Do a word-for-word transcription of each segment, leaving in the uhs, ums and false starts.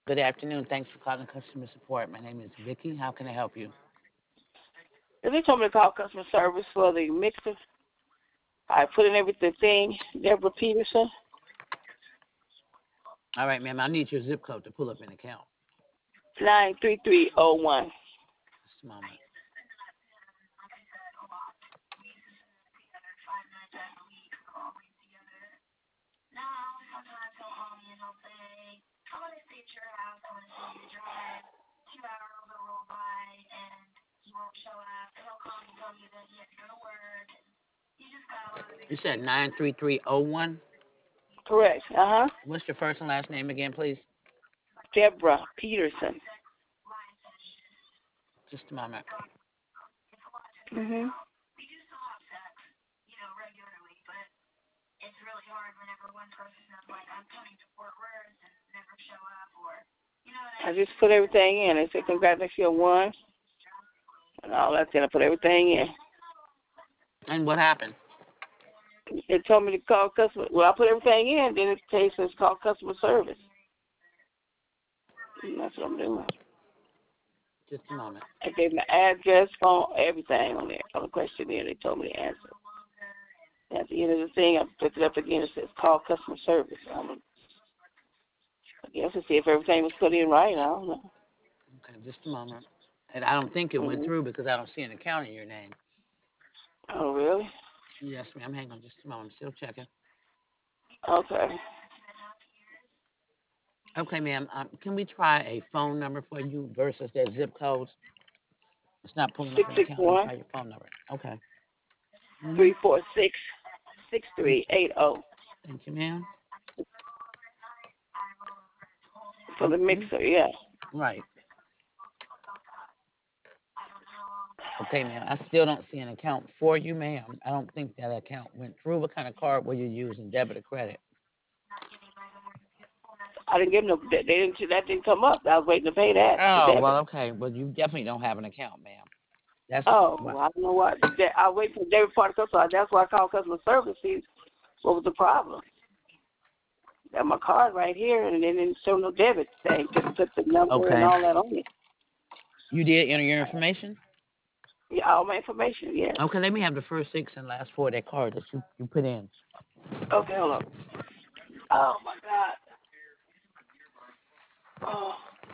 Good afternoon. Thanks for calling customer support. My name is Vicky. How can I help you? They told me to call customer service for the mixer. I put in everything. Deborah Peterson, All right, ma'am. I need your zip code to pull up an account. nine three three oh one. Just a moment. You said nine three three oh one. Correct. Uh huh. What's your first and last name again, please? Deborah Peterson. Just a moment. Mhm. I just put everything in. They said congratulations, you won, and all that. Then I put everything in. And what happened? It told me to call customer. Well, I put everything in. Then it says it's called customer service. And that's what I'm doing. Just a moment. I gave my address, phone, everything on there. On the questionnaire, they told me the answer. At the end of the thing, I picked it up again. It says call customer service. I'm, I guess to see if everything was put in right. I don't know. Okay, just a moment. And I don't think it went Mm-hmm. through because I don't see an account in your name. Oh, really? Yes, ma'am. Hang on just a moment. I'm still checking. Okay. Okay, ma'am. Um, can we try a phone number for you versus that zip code? It's not pulling up Six an six account. Let me one try your phone number. Okay. Mm-hmm. three four six six three eight zero Thank you, ma'am. for the Mm-hmm. mixer. Yeah. Right. Okay, ma'am. I still don't see an account for you, ma'am. I don't think that account went through. What kind of card were you using, debit or credit? I didn't give them. No, they didn't. That didn't come up. I was waiting to pay that. The Oh, debit. well, okay. Well, you definitely don't have an account, ma'am. That's Oh, what. well, I don't know what. That- I wait for the debit part to come. So that's why I called customer service. See what was the problem. Got my card right here, and it didn't show no debit thing. Just put the number and Okay. all that on it. You did enter your information? Yeah, all my information. Yes. Okay, let me have the first six and last four of that card that you, you put in. Okay, hold on. Oh my God. Oh,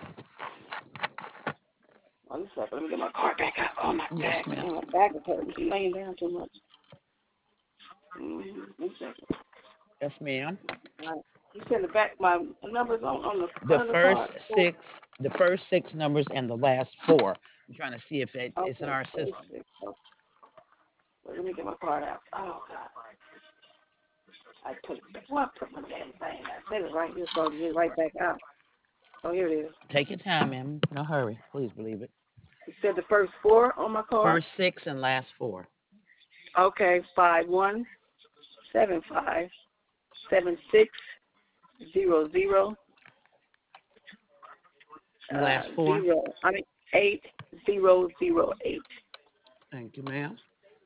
one second. Let me get my card back up. Oh my Yes, back, ma'am. man, my back is hurting. She's laying down too much. Mm-hmm. One second. Yes, ma'am. All right. You said the back, my numbers on on the The front of the card. first six, the first six numbers and the last four. I'm trying to see if it, it's in Okay, our first system. six. Okay. Wait, let me get my card out. Oh God. I put what? Put my damn thing. I said it right here, so I get it right back out. Oh, here it is. Take your time, ma'am. No hurry. Please believe it. You said the first four on my card. First six and last four. Okay, five one seven five seven six zero zero The uh last four. zero. I mean eight zero zero eight. Thank you, ma'am.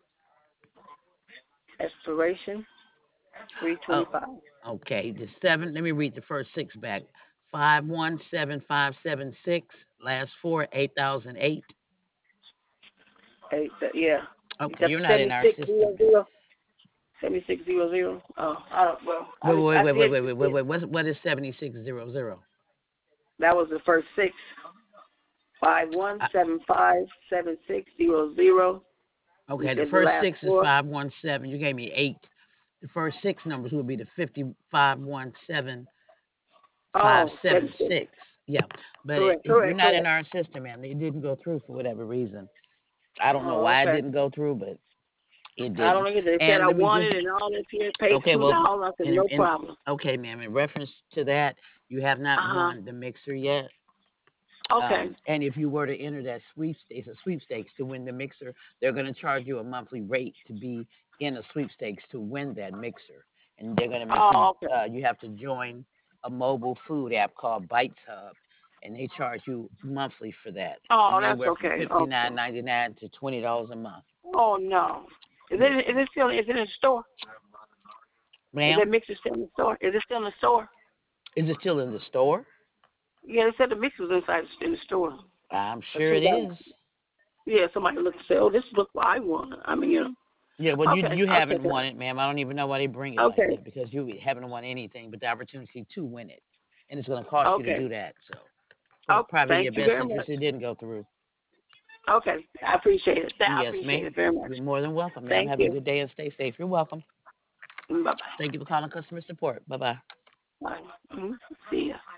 Expiration three twenty Oh, five. okay. The seven. Let me read the first six back. Five one seven five seven six. Last four eight thousand eight. Eight. Yeah. You Okay, got you're the not in seventy our six system. zero zero. Seventy six zero zero. Oh, I don't. Well, I Wait, just wait, I wait, wait, did wait, just wait, wait, did. wait. What's, what is seventy six zero zero? That was the first six. Five one seven five seven six zero zero. You Okay, the said the first last six is four. five one seven. You gave me eight. The first six numbers would be the fifty five one seven five Oh, seven seven six. six. Yeah, but it, Correct, it- you're correct, not in correct. our system, man. It didn't go through for whatever reason. I don't know Oh, why it okay. didn't go through, but it I don't didn't. know either. They said And I let me wanted give it you. and all this here, paid Okay, two well, dollars. I said in, no in problem. okay, ma'am. In reference to that, you have not Uh won the mixer yet. huh. Okay. Um, and if you were to enter that sweepstakes, a sweepstakes to win the mixer, they're going to charge you a monthly rate to be in a sweepstakes to win that mixer, and they're going to make you. Oh, okay. Uh, you have to join a mobile food app called Bites Hub, and they charge you monthly for that, Oh, and that's anywhere from okay. fifty Okay. nine ninety nine to twenty dollars a month. Oh no. Is Yes, it is ma'am. it still is it in the store? Is that Ma'am, mixer still in the store? Is it still in the store? is it still in the store? Yeah, they said the mix was inside the, in the store. I'm sure it is. Yeah, somebody looked and said, "Oh, this look what I want." I mean, you know. Yeah, well, you Okay, you I'll haven't check it won out. it, ma'am. I don't even know why they bring it like Okay. that because you haven't won anything but the opportunity to win it, and it's going to cost you to Okay. do that. So, so Oh, it's probably in thank your you best very much. interest it didn't go through. Okay, I appreciate it. I Yes, appreciate ma'am. it very much. You're more than welcome, ma'am. Thank Have a you. good day and stay safe. You're welcome. Bye bye. Thank you for calling customer support. Bye bye. Bye. Mm-hmm. See ya.